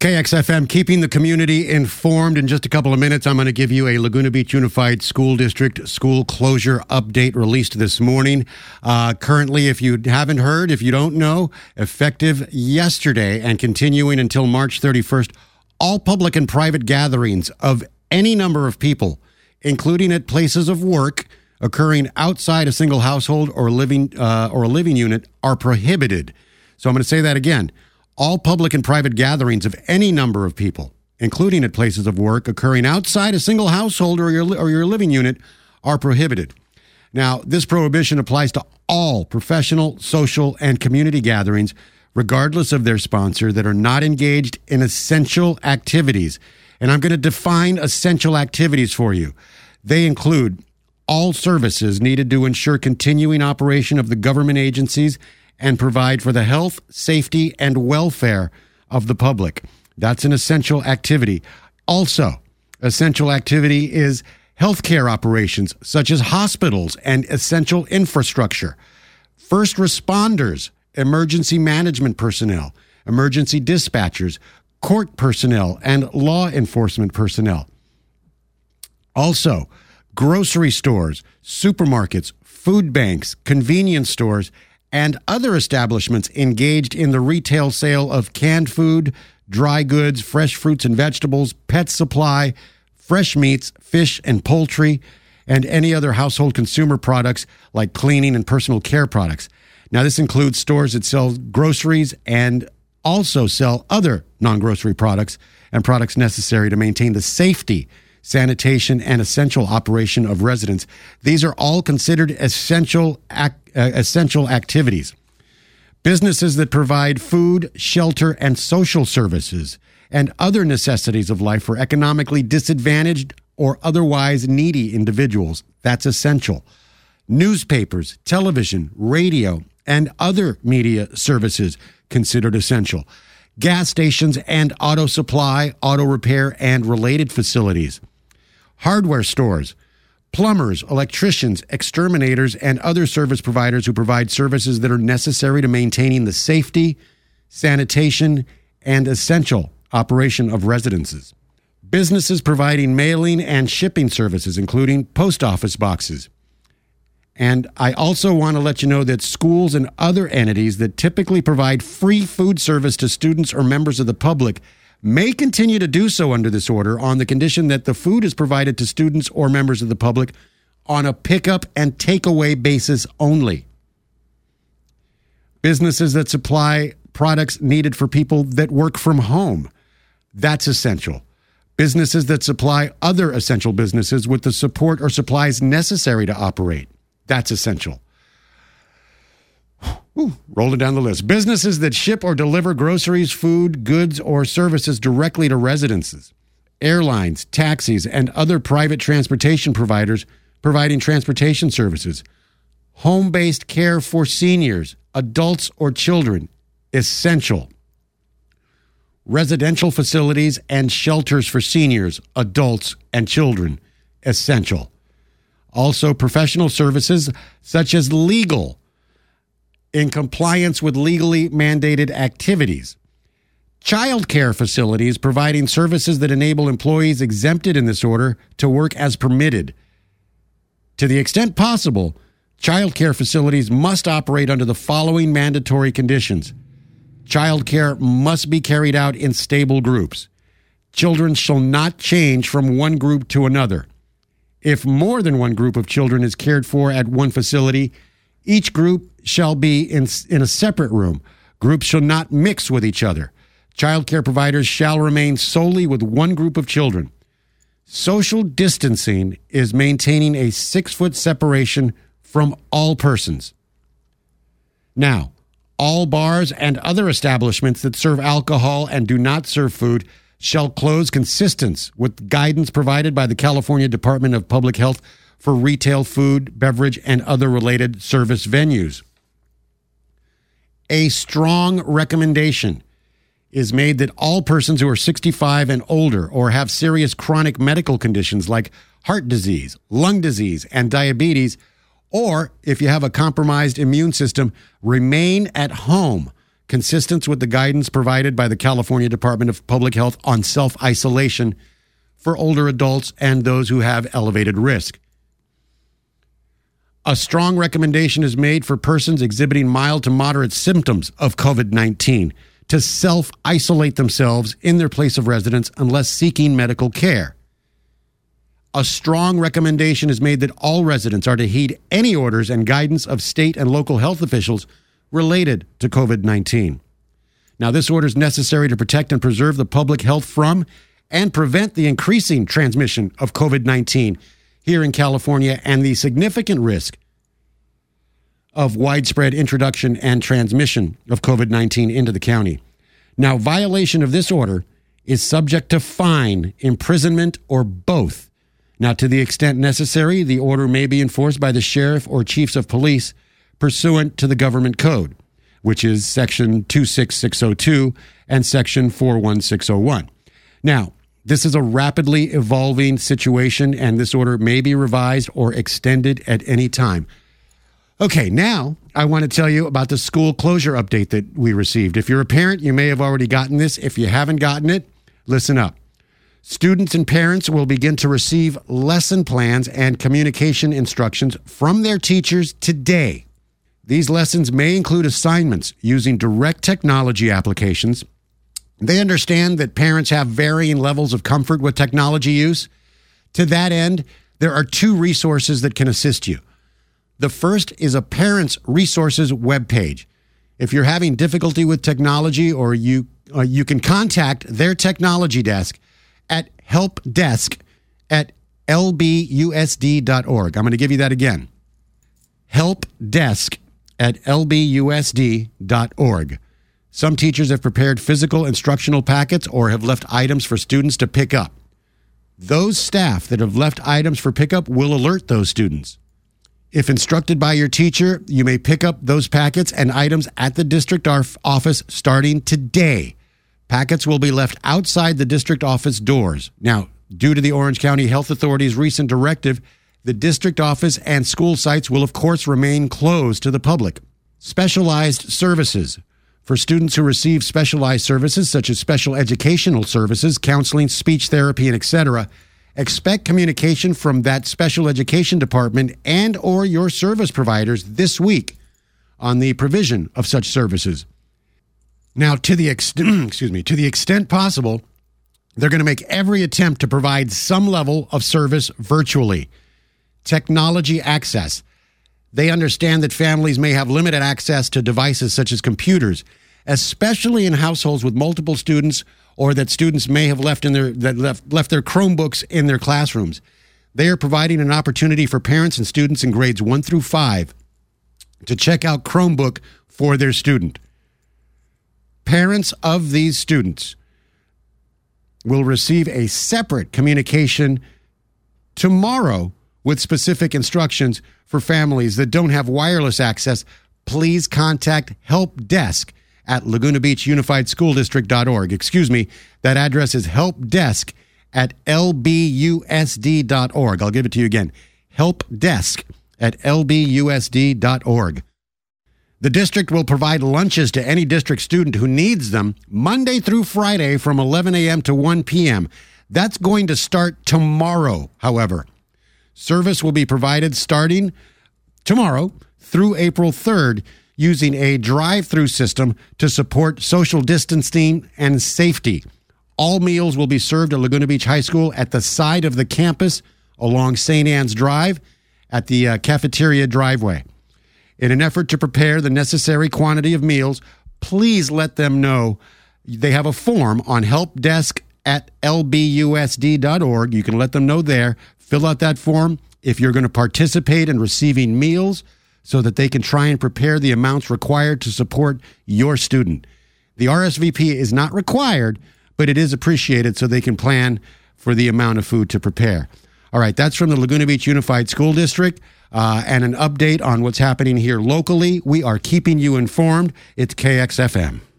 KXFM, keeping the community informed. In just a couple of minutes, I'm going to give you a Laguna Beach Unified School District school closure update released this morning. Currently, if you haven't heard, if you don't know, effective yesterday and continuing until March 31st, all public and private gatherings of any number of people, including at places of work, occurring outside a single household or a living unit, are prohibited. So I'm going to say that again. All public and private gatherings of any number of people, including at places of work, occurring outside a single household or your living unit, are prohibited. Now, this prohibition applies to all professional, social, and community gatherings, regardless of their sponsor, that are not engaged in essential activities. And I'm going to define essential activities for you. They include all services needed to ensure continuing operation of the government agencies and provide for the health, safety, and welfare of the public. That's an essential activity. Also, essential activity is healthcare operations, such as hospitals and essential infrastructure. First responders, emergency management personnel, emergency dispatchers, court personnel, and law enforcement personnel. Also, grocery stores, supermarkets, food banks, convenience stores, and other establishments engaged in the retail sale of canned food, dry goods, fresh fruits and vegetables, pet supply, fresh meats, fish and poultry, and any other household consumer products like cleaning and personal care products. Now, this includes stores that sell groceries and also sell other non-grocery products and products necessary to maintain the safety, sanitation, and essential operation of residents. These are all considered essential activities. Businesses that provide food, shelter, and social services and other necessities of life for economically disadvantaged or otherwise needy individuals. That's essential. Newspapers, television, radio, and other media services considered essential. Gas stations and auto supply, auto repair, and related facilities. Hardware stores, plumbers, electricians, exterminators, and other service providers who provide services that are necessary to maintaining the safety, sanitation, and essential operation of residences. Businesses providing mailing and shipping services, including post office boxes. And I also want to let you know that schools and other entities that typically provide free food service to students or members of the public may continue to do so under this order on the condition that the food is provided to students or members of the public on a pickup and takeaway basis only. Businesses that supply products needed for people that work from home, that's essential. Businesses that supply other essential businesses with the support or supplies necessary to operate, that's essential. Rolling down the list. Businesses that ship or deliver groceries, food, goods, or services directly to residences. Airlines, taxis, and other private transportation providers providing transportation services. Home-based care for seniors, adults, or children. Essential. Residential facilities and shelters for seniors, adults, and children. Essential. Also, professional services such as legal, in compliance with legally mandated activities. Child care facilities providing services that enable employees exempted in this order to work as permitted. To the extent possible, child care facilities must operate under the following mandatory conditions. Child care must be carried out in stable groups. Children shall not change from one group to another. If more than one group of children is cared for at one facility, each group shall be in a separate room. Groups shall not mix with each other. Child care providers shall remain solely with one group of children. Social distancing is maintaining a 6-foot separation from all persons. Now, all bars and other establishments that serve alcohol and do not serve food shall close consistent with guidance provided by the California Department of Public Health for retail food, beverage, and other related service venues. A strong recommendation is made that all persons who are 65 and older or have serious chronic medical conditions like heart disease, lung disease, and diabetes, or if you have a compromised immune system, remain at home consistent with the guidance provided by the California Department of Public Health on self-isolation for older adults and those who have elevated risk. A strong recommendation is made for persons exhibiting mild to moderate symptoms of COVID-19 to self-isolate themselves in their place of residence unless seeking medical care. A strong recommendation is made that all residents are to heed any orders and guidance of state and local health officials related to COVID-19. Now, this order is necessary to protect and preserve the public health from and prevent the increasing transmission of COVID-19 here in California and the significant risk of widespread introduction and transmission of COVID-19 into the county. Now, violation of this order is subject to fine, imprisonment, or both. Now, to the extent necessary, the order may be enforced by the sheriff or chiefs of police pursuant to the government code, which is Section 26602 and Section 41601. Now, this is a rapidly evolving situation, and this order may be revised or extended at any time. Okay, now I want to tell you about the school closure update that we received. If you're a parent, you may have already gotten this. If you haven't gotten it, listen up. Students and parents will begin to receive lesson plans and communication instructions from their teachers today. These lessons may include assignments using direct technology applications. They understand that parents have varying levels of comfort with technology use. To that end, there are 2 resources that can assist you. The first is a Parents Resources webpage. If you're having difficulty with technology, or you can contact their technology desk at helpdesk@lbusd.org. I'm going to give you that again. helpdesk@lbusd.org. Some teachers have prepared physical instructional packets or have left items for students to pick up. Those staff that have left items for pickup will alert those students. If instructed by your teacher, you may pick up those packets and items at the district office starting today. Packets will be left outside the district office doors. Now, due to the Orange County Health Authority's recent directive, the district office and school sites will, of course, remain closed to the public. Specialized services. For students who receive specialized services such as special educational services, counseling, speech therapy, and etc., expect communication from that special education department and or your service providers this week on the provision of such services. Now, to the extent possible, they're going to make every attempt to provide some level of service virtually. Technology access. They understand that families may have limited access to devices such as computers, especially in households with multiple students, or that students may have left their Chromebooks in their classrooms. They are providing an opportunity for parents and students in grades 1 through 5 to check out Chromebook for their student. Parents of these students will receive a separate communication tomorrow with specific instructions for families that don't have wireless access. Please contact Help Desk at Laguna Beach Unified School District.org. Excuse me, that address is helpdesk@lbusd.org. I'll give it to you again. Helpdesk@lbusd.org. The district will provide lunches to any district student who needs them Monday through Friday from 11 a.m. to 1 p.m. That's going to start tomorrow, however. Service will be provided starting tomorrow through April 3rd using a drive-through system to support social distancing and safety. All meals will be served at Laguna Beach High School at the side of the campus along St. Anne's Drive at the cafeteria driveway. In an effort to prepare the necessary quantity of meals, please let them know. They have a form on helpdesk@lbusd.org. You can let them know there. Fill out that form if you're going to participate in receiving meals so that they can try and prepare the amounts required to support your student. The RSVP is not required, but it is appreciated so they can plan for the amount of food to prepare. All right, that's from the Laguna Beach Unified School District. And an update on what's happening here locally. We are keeping you informed. It's KXFM.